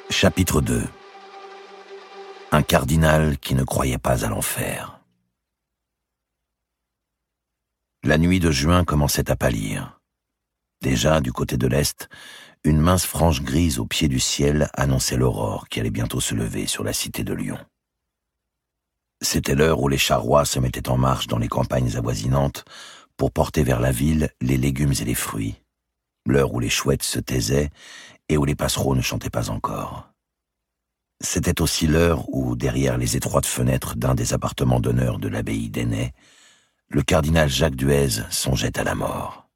Chapitre 2. Un cardinal qui ne croyait pas à l'enfer. La nuit de juin commençait à pâlir. Déjà, du côté de l'est, une mince frange grise au pied du ciel annonçait l'aurore qui allait bientôt se lever sur la cité de Lyon. C'était l'heure où les charrois se mettaient en marche dans les campagnes avoisinantes pour porter vers la ville les légumes et les fruits, l'heure où les chouettes se taisaient et où les passereaux ne chantaient pas encore. C'était aussi l'heure où, derrière les étroites fenêtres d'un des appartements d'honneur de l'abbaye d'Ainay, le cardinal Jacques Duèze songeait à la mort.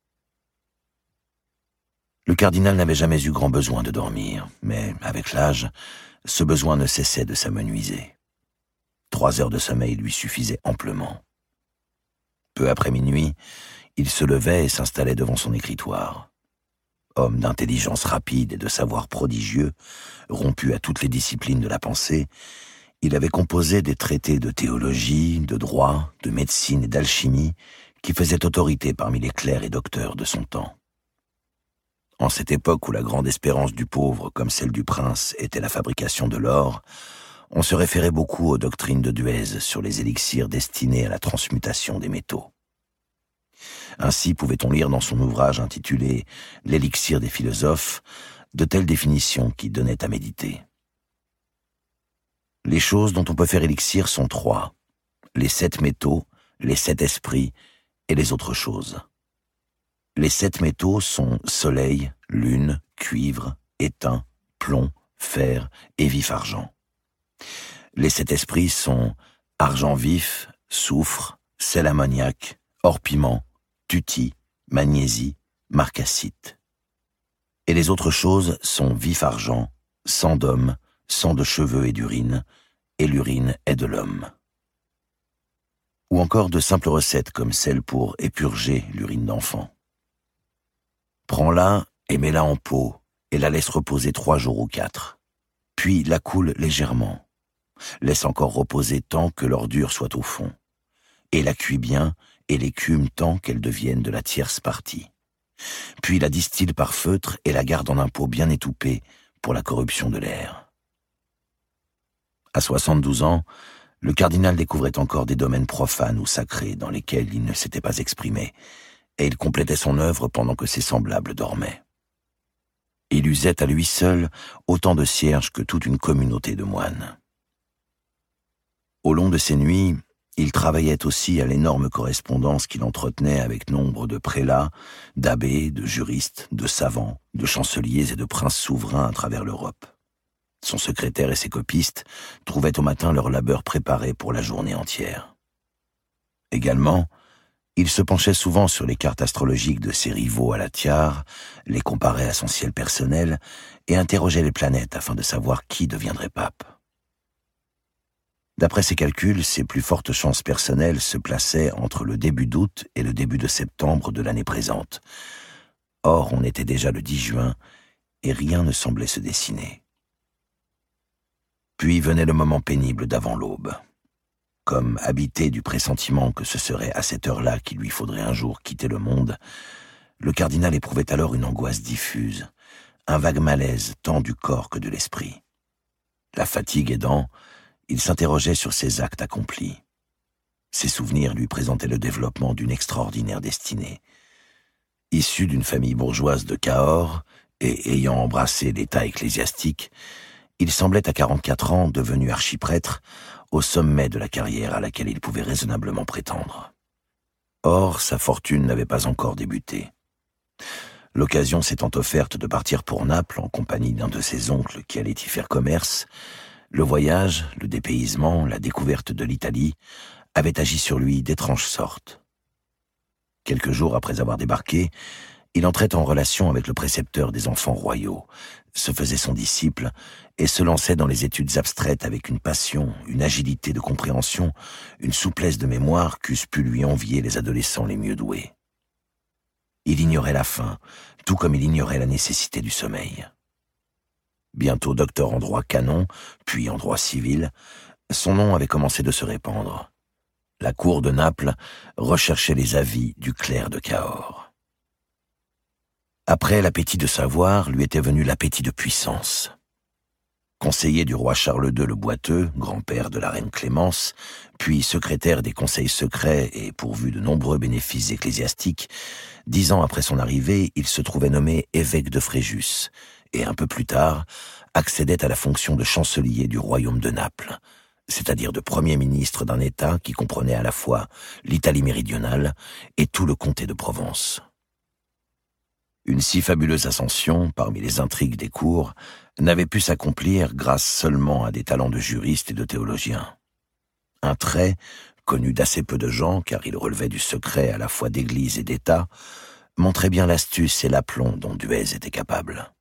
Le cardinal n'avait jamais eu grand besoin de dormir, mais, avec l'âge, ce besoin ne cessait de s'amenuiser. 3 heures de sommeil lui suffisaient amplement. Peu après minuit, il se levait et s'installait devant son écritoire. Homme d'intelligence rapide et de savoir prodigieux, rompu à toutes les disciplines de la pensée, il avait composé des traités de théologie, de droit, de médecine et d'alchimie qui faisaient autorité parmi les clercs et docteurs de son temps. En cette époque où la grande espérance du pauvre comme celle du prince était la fabrication de l'or, on se référait beaucoup aux doctrines de Duèze sur les élixirs destinés à la transmutation des métaux. Ainsi pouvait-on lire dans son ouvrage intitulé « L'élixir des philosophes » de telles définitions qui donnaient à méditer. Les choses dont on peut faire élixir sont 3, les 7 métaux, les 7 esprits et les autres choses. Les 7 métaux sont soleil, lune, cuivre, étain, plomb, fer et vif argent. Les 7 esprits sont argent vif, soufre, sel ammoniaque, or piment, tutie, magnésie, marcassite. Et les autres choses sont vif argent, sang d'homme, sang de cheveux et d'urine, et l'urine est de l'homme. Ou encore de simples recettes comme celle pour épurger l'urine d'enfant. Prends-la et mets-la en pot, et la laisse reposer 3 jours ou 4. Puis la coule légèrement. Laisse encore reposer tant que l'ordure soit au fond. Et la cuis bien, et l'écume tant qu'elle devienne de la tierce partie. Puis la distille par feutre et la garde en un pot bien étoupé pour la corruption de l'air. À 72 ans, le cardinal découvrait encore des domaines profanes ou sacrés dans lesquels il ne s'était pas exprimé, et il complétait son œuvre pendant que ses semblables dormaient. Il usait à lui seul autant de cierges que toute une communauté de moines. Au long de ces nuits, il travaillait aussi à l'énorme correspondance qu'il entretenait avec nombre de prélats, d'abbés, de juristes, de savants, de chanceliers et de princes souverains à travers l'Europe. Son secrétaire et ses copistes trouvaient au matin leur labeur préparé pour la journée entière. Également, il se penchait souvent sur les cartes astrologiques de ses rivaux à la tiare, les comparait à son ciel personnel et interrogeait les planètes afin de savoir qui deviendrait pape. D'après ses calculs, ses plus fortes chances personnelles se plaçaient entre le début d'août et le début de septembre de l'année présente. Or, on était déjà le 10 juin et rien ne semblait se dessiner. Puis venait le moment pénible d'avant l'aube. Comme habité du pressentiment que ce serait à cette heure-là qu'il lui faudrait un jour quitter le monde, le cardinal éprouvait alors une angoisse diffuse, un vague malaise tant du corps que de l'esprit. La fatigue aidant, il s'interrogeait sur ses actes accomplis. Ses souvenirs lui présentaient le développement d'une extraordinaire destinée. Issu d'une famille bourgeoise de Cahors et ayant embrassé l'état ecclésiastique, il semblait à 44 ans, devenu archiprêtre, au sommet de la carrière à laquelle il pouvait raisonnablement prétendre. Or, sa fortune n'avait pas encore débuté. L'occasion s'étant offerte de partir pour Naples en compagnie d'un de ses oncles qui allait y faire commerce, le voyage, le dépaysement, la découverte de l'Italie avaient agi sur lui d'étranges sortes. Quelques jours après avoir débarqué, il entrait en relation avec le précepteur des enfants royaux, se faisait son disciple et se lançait dans les études abstraites avec une passion, une agilité de compréhension, une souplesse de mémoire qu'eussent pu lui envier les adolescents les mieux doués. Il ignorait la faim, tout comme il ignorait la nécessité du sommeil. Bientôt docteur en droit canon, puis en droit civil, son nom avait commencé de se répandre. La cour de Naples recherchait les avis du clerc de Cahors. Après l'appétit de savoir, lui était venu l'appétit de puissance. Conseiller du roi Charles II le Boiteux, grand-père de la reine Clémence, puis secrétaire des conseils secrets et pourvu de nombreux bénéfices ecclésiastiques, 10 ans après son arrivée, il se trouvait nommé évêque de Fréjus, et un peu plus tard, accédait à la fonction de chancelier du royaume de Naples, c'est-à-dire de premier ministre d'un État qui comprenait à la fois l'Italie méridionale et tout le comté de Provence. Une si fabuleuse ascension, parmi les intrigues des cours, n'avait pu s'accomplir grâce seulement à des talents de juriste et de théologien. Un trait, connu d'assez peu de gens, car il relevait du secret à la fois d'Église et d'État, montrait bien l'astuce et l'aplomb dont Duèze était capable.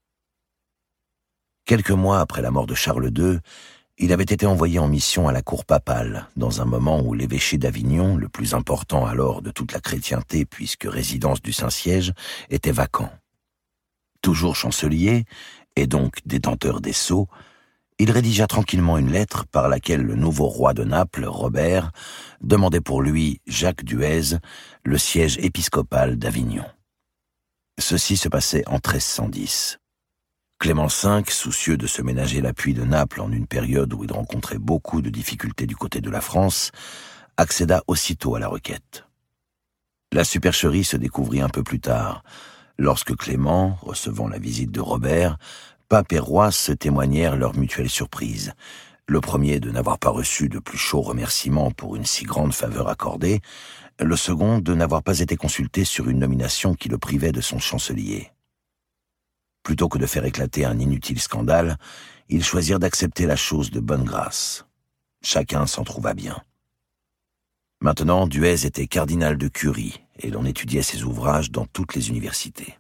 Quelques mois après la mort de Charles II, il avait été envoyé en mission à la cour papale, dans un moment où l'évêché d'Avignon, le plus important alors de toute la chrétienté puisque résidence du Saint-Siège, était vacant. Toujours chancelier, et donc détenteur des sceaux, il rédigea tranquillement une lettre par laquelle le nouveau roi de Naples, Robert, demandait pour lui, Jacques Duèze, le siège épiscopal d'Avignon. Ceci se passait en 1310. Clément V, soucieux de se ménager l'appui de Naples en une période où il rencontrait beaucoup de difficultés du côté de la France, accéda aussitôt à la requête. La supercherie se découvrit un peu plus tard, lorsque Clément, recevant la visite de Robert, pape et roi se témoignèrent leur mutuelle surprise. Le premier de n'avoir pas reçu de plus chauds remerciements pour une si grande faveur accordée, le second de n'avoir pas été consulté sur une nomination qui le privait de son chancelier. Plutôt que de faire éclater un inutile scandale, ils choisirent d'accepter la chose de bonne grâce. Chacun s'en trouva bien. Maintenant, Duèze était cardinal de Curie, et l'on étudiait ses ouvrages dans toutes les universités.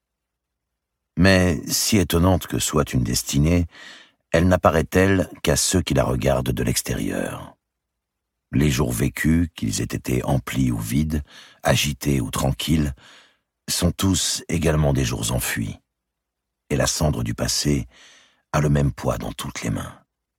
Mais, si étonnante que soit une destinée, elle n'apparaît telle qu'à ceux qui la regardent de l'extérieur. Les jours vécus, qu'ils aient été emplis ou vides, agités ou tranquilles, sont tous également des jours enfuis. Et la cendre du passé a le même poids dans toutes les mains.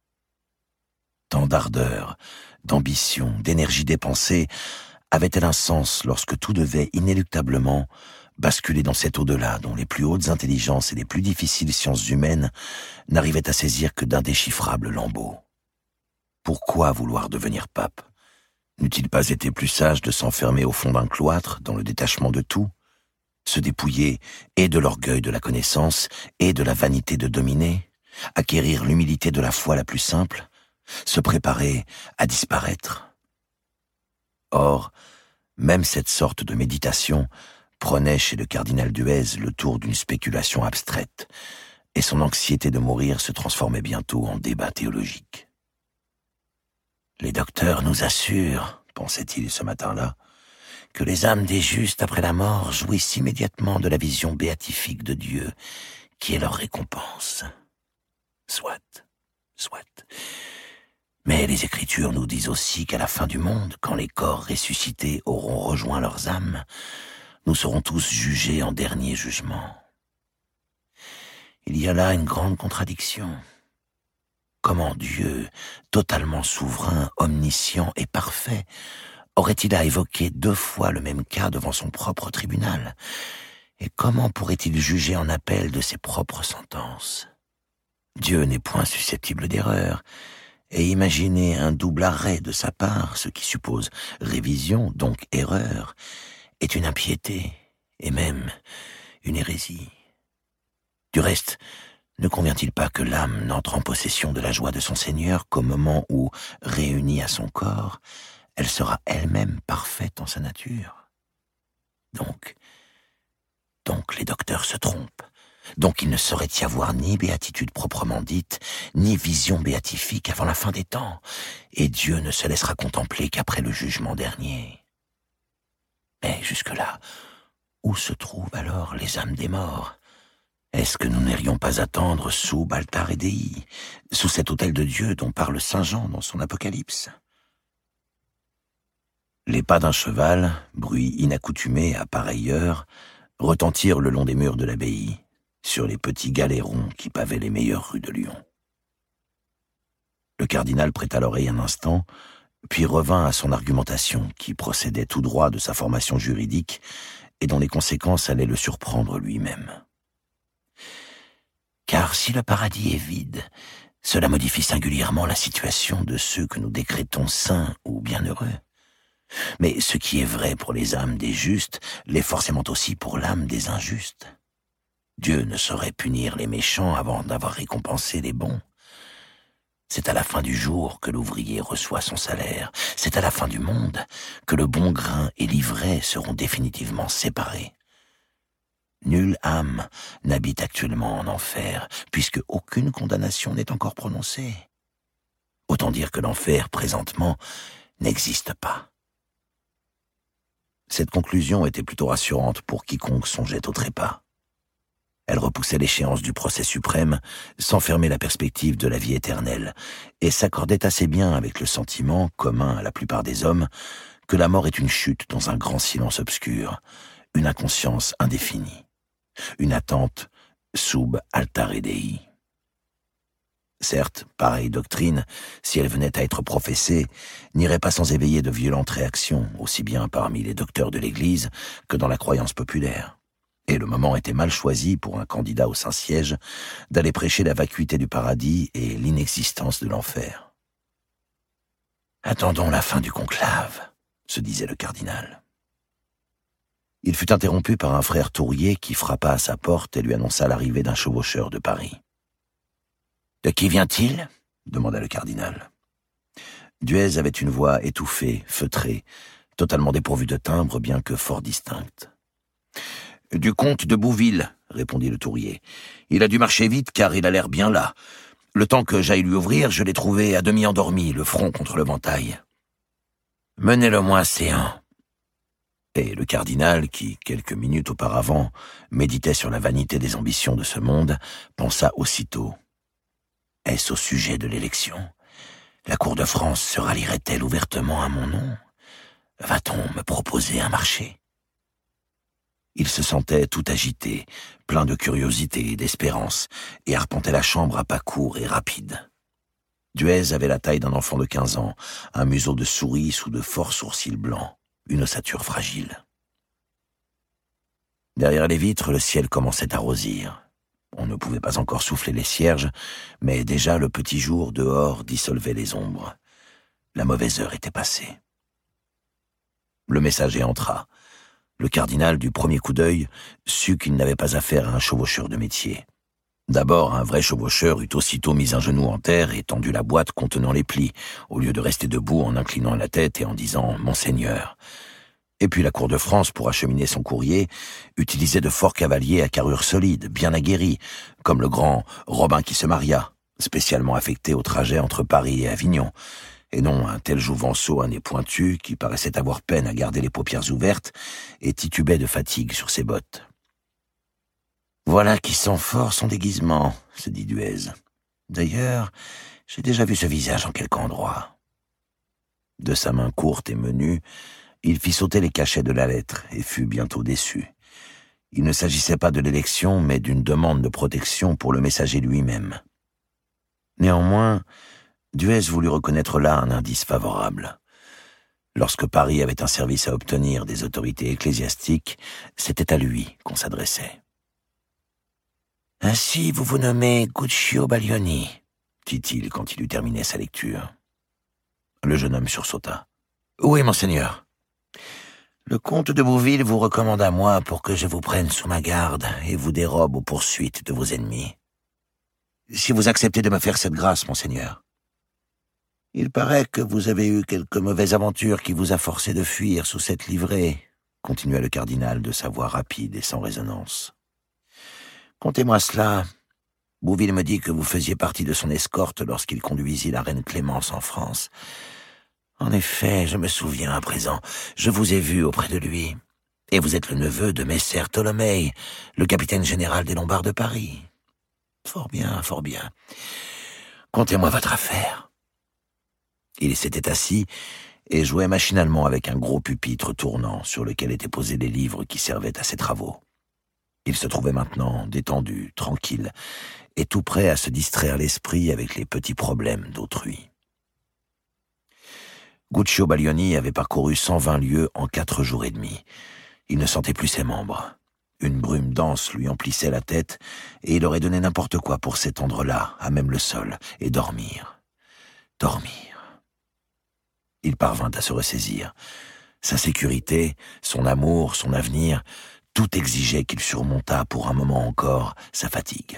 Tant d'ardeur, d'ambition, d'énergie dépensée avait-elle un sens lorsque tout devait inéluctablement basculer dans cet au-delà dont les plus hautes intelligences et les plus difficiles sciences humaines n'arrivaient à saisir que d'indéchiffrables lambeaux. Pourquoi vouloir devenir pape? N'eût-il pas été plus sage de s'enfermer au fond d'un cloître, dans le détachement de tout, se dépouiller et de l'orgueil de la connaissance et de la vanité de dominer, acquérir l'humilité de la foi la plus simple, se préparer à disparaître? Or, même cette sorte de méditation prenait chez le cardinal Duèze le tour d'une spéculation abstraite, et son anxiété de mourir se transformait bientôt en débat théologique. « Les docteurs nous assurent, pensait-il ce matin-là, que les âmes des justes après la mort jouissent immédiatement de la vision béatifique de Dieu, qui est leur récompense. Soit. Mais les Écritures nous disent aussi qu'à la fin du monde, quand les corps ressuscités auront rejoint leurs âmes, nous serons tous jugés en dernier jugement. Il y a là une grande contradiction. Comment Dieu, totalement souverain, omniscient et parfait, aurait-il à évoquer 2 fois le même cas devant son propre tribunal? Et comment pourrait-il juger en appel de ses propres sentences? Dieu n'est point susceptible d'erreur, et imaginer un double arrêt de sa part, ce qui suppose révision, donc erreur, est une impiété, et même une hérésie. Du reste, ne convient-il pas que l'âme n'entre en possession de la joie de son Seigneur qu'au moment où, réunie à son corps, elle sera elle-même parfaite en sa nature? Donc les docteurs se trompent. Donc il ne saurait y avoir ni béatitude proprement dite, ni vision béatifique avant la fin des temps, et Dieu ne se laissera contempler qu'après le jugement dernier. Mais jusque-là, où se trouvent alors les âmes des morts? Est-ce que nous n'irions pas attendre sous Baltar et Dei, sous cet autel de Dieu dont parle saint Jean dans son Apocalypse? Les pas d'un cheval, bruit inaccoutumé à pareille heure, retentirent le long des murs de l'abbaye, sur les petits galérons qui pavaient les meilleures rues de Lyon. Le cardinal prêta l'oreille un instant, puis revint à son argumentation qui procédait tout droit de sa formation juridique et dont les conséquences allaient le surprendre lui-même. « Car car si le paradis est vide, cela modifie singulièrement la situation de ceux que nous décrétons saints ou bienheureux. Mais ce qui est vrai pour les âmes des justes l'est forcément aussi pour l'âme des injustes. Dieu ne saurait punir les méchants avant d'avoir récompensé les bons. C'est à la fin du jour que l'ouvrier reçoit son salaire. C'est à la fin du monde que le bon grain et l'ivraie seront définitivement séparés. Nulle âme n'habite actuellement en enfer, puisque aucune condamnation n'est encore prononcée. Autant dire que l'enfer, présentement, n'existe pas. Cette conclusion était plutôt rassurante pour quiconque songeait au trépas. Elle repoussait l'échéance du procès suprême sans fermer la perspective de la vie éternelle et s'accordait assez bien avec le sentiment, commun à la plupart des hommes, que la mort est une chute dans un grand silence obscur, une inconscience indéfinie, une attente sub altare Dei. Certes, pareille doctrine, si elle venait à être professée, n'irait pas sans éveiller de violentes réactions, aussi bien parmi les docteurs de l'Église que dans la croyance populaire. Et le moment était mal choisi pour un candidat au Saint-Siège d'aller prêcher la vacuité du paradis et l'inexistence de l'enfer. « Attendons la fin du conclave », se disait le cardinal. Il fut interrompu par un frère tourier qui frappa à sa porte et lui annonça l'arrivée d'un chevaucheur de Paris. « De qui vient-il » demanda le cardinal. Duez avait une voix étouffée, feutrée, totalement dépourvue de timbre, bien que fort distincte. « Du comte de Bouville, » répondit le tourier. « Il a dû marcher vite car il a l'air bien là. Le temps que j'aille lui ouvrir, je l'ai trouvé à demi endormi, le front contre le ventail. »« Menez-le-moi, séant. » Et le cardinal, qui, quelques minutes auparavant, méditait sur la vanité des ambitions de ce monde, pensa aussitôt. « Est-ce au sujet de l'élection ? La cour de France se rallierait-elle ouvertement à mon nom ? Va-t-on me proposer un marché ?» Il se sentait tout agité, plein de curiosité et d'espérance, et arpentait la chambre à pas courts et rapides. Duez avait la taille d'un enfant de 15 ans, un museau de souris sous de forts sourcils blancs, une ossature fragile. Derrière les vitres, le ciel commençait à rosir. On ne pouvait pas encore souffler les cierges, mais déjà le petit jour dehors dissolvait les ombres. La mauvaise heure était passée. Le messager entra. Le cardinal, du premier coup d'œil, sut qu'il n'avait pas affaire à un chevaucheur de métier. D'abord, un vrai chevaucheur eût aussitôt mis un genou en terre et tendu la boîte contenant les plis, au lieu de rester debout en inclinant la tête et en disant « Monseigneur ». Et puis la cour de France, pour acheminer son courrier, utilisait de forts cavaliers à carrure solide, bien aguerris, comme le grand Robin qui se maria, spécialement affecté au trajet entre Paris et Avignon, et non un tel jouvenceau à nez pointu qui paraissait avoir peine à garder les paupières ouvertes et titubait de fatigue sur ses bottes. « Voilà qui sent fort son déguisement », se dit Duez. « D'ailleurs, j'ai déjà vu ce visage en quelque endroit. » De sa main courte et menue, il fit sauter les cachets de la lettre et fut bientôt déçu. Il ne s'agissait pas de l'élection, mais d'une demande de protection pour le messager lui-même. Néanmoins, Duez voulut reconnaître là un indice favorable. Lorsque Paris avait un service à obtenir des autorités ecclésiastiques, c'était à lui qu'on s'adressait. « Ainsi vous vous nommez Guccio Baglioni », dit-il quand il eut terminé sa lecture. Le jeune homme sursauta. « Oui, monseigneur. Le comte de Bouville vous recommande à moi pour que je vous prenne sous ma garde et vous dérobe aux poursuites de vos ennemis. Si vous acceptez de me faire cette grâce, monseigneur. Il paraît que vous avez eu quelque mauvaise aventure qui vous a forcé de fuir sous cette livrée, continua le cardinal de sa voix rapide et sans résonance. Contez-moi cela. Bouville me dit que vous faisiez partie de son escorte lorsqu'il conduisit la reine Clémence en France. En effet, je me souviens à présent, je vous ai vu auprès de lui. Et vous êtes le neveu de Messer Tholomyès, le capitaine général des Lombards de Paris. Fort bien, fort bien. Contez-moi votre affaire. Il s'était assis et jouait machinalement avec un gros pupitre tournant sur lequel étaient posés les livres qui servaient à ses travaux. Il se trouvait maintenant détendu, tranquille, et tout prêt à se distraire l'esprit avec les petits problèmes d'autrui. Guccio Baglioni avait parcouru 120 lieues en 4 jours et demi. Il ne sentait plus ses membres. Une brume dense lui emplissait la tête, et il aurait donné n'importe quoi pour s'étendre là, à même le sol, et dormir. Dormir. Il parvint à se ressaisir. Sa sécurité, son amour, son avenir, tout exigeait qu'il surmontât pour un moment encore sa fatigue.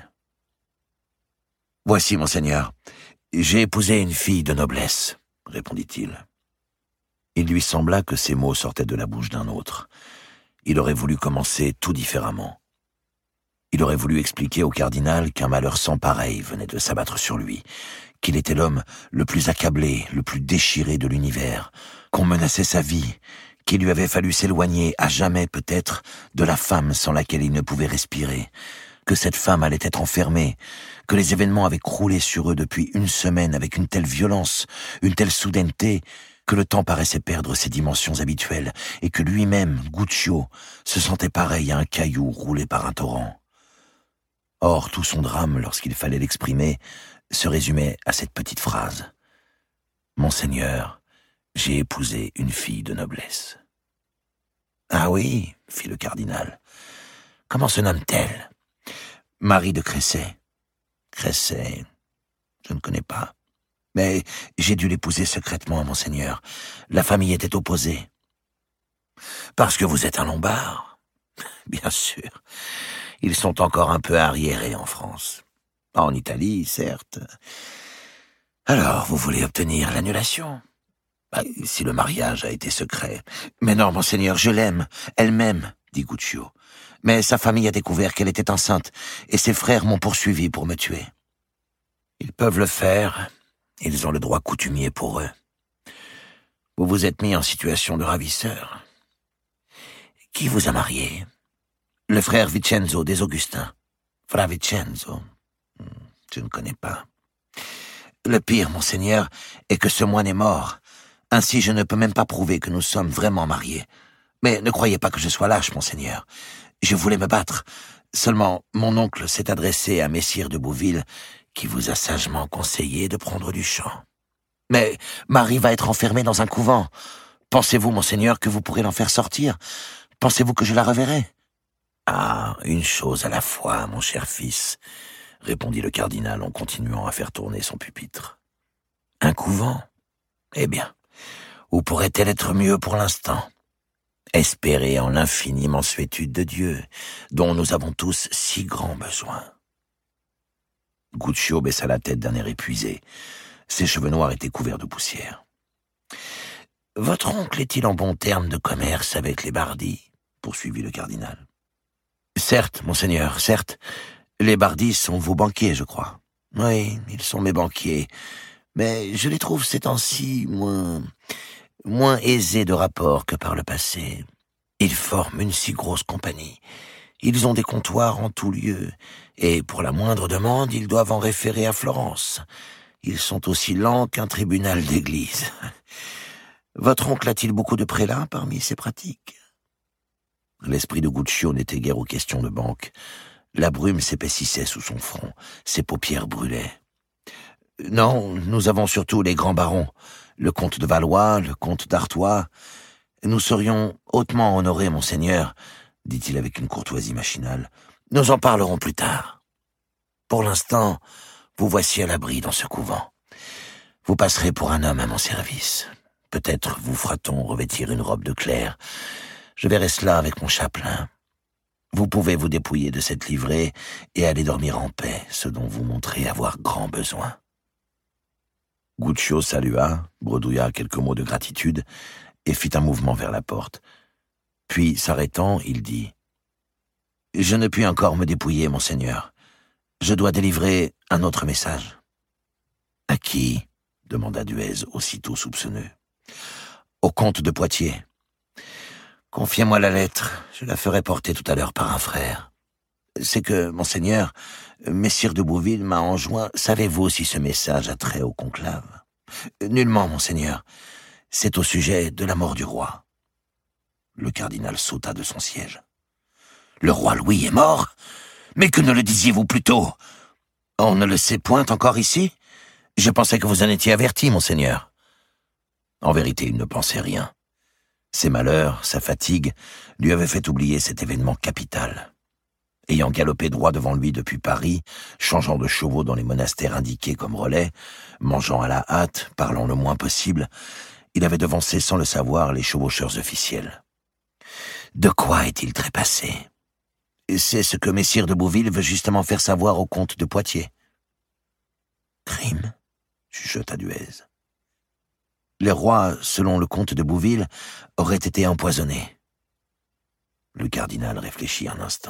« Voici, monseigneur, j'ai épousé une fille de noblesse, » répondit-il. Il lui sembla que ces mots sortaient de la bouche d'un autre. Il aurait voulu commencer tout différemment. Il aurait voulu expliquer au cardinal qu'un malheur sans pareil venait de s'abattre sur lui, qu'il était l'homme le plus accablé, le plus déchiré de l'univers, qu'on menaçait sa vie, qu'il lui avait fallu s'éloigner à jamais peut-être de la femme sans laquelle il ne pouvait respirer, que cette femme allait être enfermée, que les événements avaient croulé sur eux depuis une semaine avec une telle violence, une telle soudaineté, que le temps paraissait perdre ses dimensions habituelles et que lui-même, Guccio, se sentait pareil à un caillou roulé par un torrent. Or, tout son drame, lorsqu'il fallait l'exprimer, se résumait à cette petite phrase. « Monseigneur, j'ai épousé une fille de noblesse. »« Ah oui, » fit le cardinal. « Comment se nomme-t-elle ? » ?»« Marie de Cressay. »« Cressay, je ne connais pas. Mais j'ai dû l'épouser secrètement, monseigneur. La famille était opposée. »« Parce que vous êtes un Lombard ? » ?»« Bien sûr. Ils sont encore un peu arriérés en France. En Italie, certes. Alors, vous voulez obtenir l'annulation ? Si le mariage a été secret. »« Mais non, monseigneur, je l'aime. Elle m'aime, » dit Guccio. « Mais sa famille a découvert qu'elle était enceinte, et ses frères m'ont poursuivi pour me tuer. »« Ils peuvent le faire. Ils ont le droit coutumier pour eux. Vous vous êtes mis en situation de ravisseur. Qui vous a marié ? » ?»« Le frère Vincenzo des Augustins. »« Fra Vincenzo. Je ne connais pas. »« Le pire, monseigneur, est que ce moine est mort. Ainsi, je ne peux même pas prouver que nous sommes vraiment mariés. Mais ne croyez pas que je sois lâche, monseigneur. Je voulais me battre. Seulement, mon oncle s'est adressé à messire de Bouville, qui vous a sagement conseillé de prendre du champ. Mais Marie va être enfermée dans un couvent. Pensez-vous, monseigneur, que vous pourrez l'en faire sortir ? Pensez-vous que je la reverrai ? » ?»« Ah, une chose à la fois, mon cher fils, » répondit le cardinal en continuant à faire tourner son pupitre. « Un couvent ? Eh bien, où pourrait-elle être mieux pour l'instant ? Espérer en l'infinie mansuétude de Dieu, dont nous avons tous si grand besoin. » Guccio baissa la tête d'un air épuisé. Ses cheveux noirs étaient couverts de poussière. « Votre oncle est-il en bon terme de commerce avec les Bardis ?» poursuivit le cardinal. « Certes, monseigneur, certes. Les Bardis sont vos banquiers, je crois. »« Oui, ils sont mes banquiers. Mais je les trouve ces temps-ci moins aisés de rapport que par le passé. Ils forment une si grosse compagnie. Ils ont des comptoirs en tout lieu, et pour la moindre demande, ils doivent en référer à Florence. Ils sont aussi lents qu'un tribunal d'église. Votre oncle a-t-il beaucoup de prélats parmi ses pratiques ? » L'esprit de Guccio n'était guère aux questions de banque. La brume s'épaississait sous son front, ses paupières brûlaient. « Non, nous avons surtout les grands barons, le comte de Valois, le comte d'Artois. Nous serions hautement honorés, monseigneur, » dit-il avec une courtoisie machinale. « Nous en parlerons plus tard. Pour l'instant, vous voici à l'abri dans ce couvent. Vous passerez pour un homme à mon service. Peut-être vous fera-t-on revêtir une robe de clerc. Je verrai cela avec mon chapelain. Vous pouvez vous dépouiller de cette livrée et aller dormir en paix, ce dont vous montrez avoir grand besoin. » Guccio salua, bredouilla quelques mots de gratitude et fit un mouvement vers la porte. Puis, s'arrêtant, il dit « Je ne puis encore me dépouiller, monseigneur. Je dois délivrer un autre message. »« À qui ?» demanda Duez, aussitôt soupçonneux. « Au comte de Poitiers. Confiez-moi la lettre, je la ferai porter tout à l'heure par un frère. C'est que, monseigneur, messire de Bouville m'a enjoint. Savez-vous si ce message a trait au conclave ? » ?»« Nullement, monseigneur. C'est au sujet de la mort du roi. » Le cardinal sauta de son siège. « Le roi Louis est mort ? Mais que ne le disiez-vous plus tôt ? On ne le sait point encore ici ? Je pensais que vous en étiez averti, monseigneur. » En vérité, il ne pensait rien. Ses malheurs, sa fatigue, lui avaient fait oublier cet événement capital. Ayant galopé droit devant lui depuis Paris, changeant de chevaux dans les monastères indiqués comme relais, mangeant à la hâte, parlant le moins possible, il avait devancé sans le savoir les chevaucheurs officiels. De quoi est-il trépassé? C'est ce que messire de Bouville veut justement faire savoir au comte de Poitiers. Crime, chuchota Duèze. Les rois, selon le comte de Bouville, auraient été empoisonnés. Le cardinal réfléchit un instant.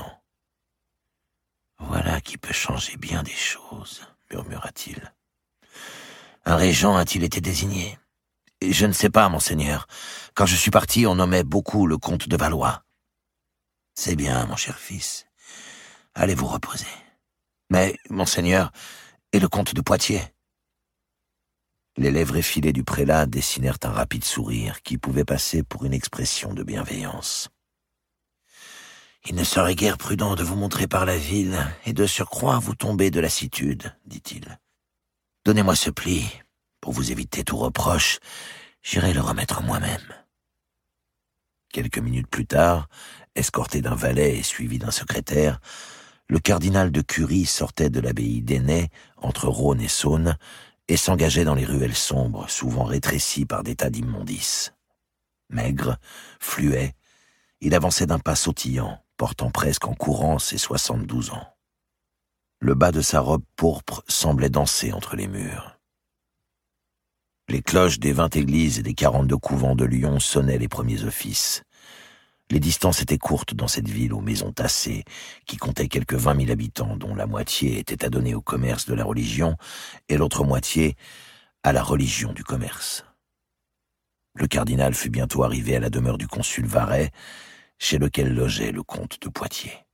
Voilà qui peut changer bien des choses, murmura-t-il. Un régent a-t-il été désigné? Je ne sais pas, monseigneur. Quand je suis parti, on nommait beaucoup le comte de Valois. C'est bien, mon cher fils. Allez vous reposer. Mais, monseigneur, et le comte de Poitiers? Les lèvres effilées du prélat dessinèrent un rapide sourire qui pouvait passer pour une expression de bienveillance. « Il ne serait guère prudent de vous montrer par la ville, et de surcroît vous tomber de lassitude, dit-il. Donnez-moi ce pli. Pour vous éviter tout reproche, j'irai le remettre moi-même. » Quelques minutes plus tard, escorté d'un valet et suivi d'un secrétaire, le cardinal de Curie sortait de l'abbaye d'Ainay, entre Rhône et Saône, et s'engageait dans les ruelles sombres, souvent rétrécies par des tas d'immondices. Maigre, fluet, il avançait d'un pas sautillant, portant presque en courant ses 72 ans. Le bas de sa robe pourpre semblait danser entre les murs. Les cloches des 20 églises et des 42 couvents de Lyon sonnaient les premiers offices. Les distances étaient courtes dans cette ville aux maisons tassées, qui comptait quelques 20 000 habitants, dont la moitié était adonnée au commerce de la religion et l'autre moitié à la religion du commerce. Le cardinal fut bientôt arrivé à la demeure du consul Varet, chez lequel logeait le comte de Poitiers.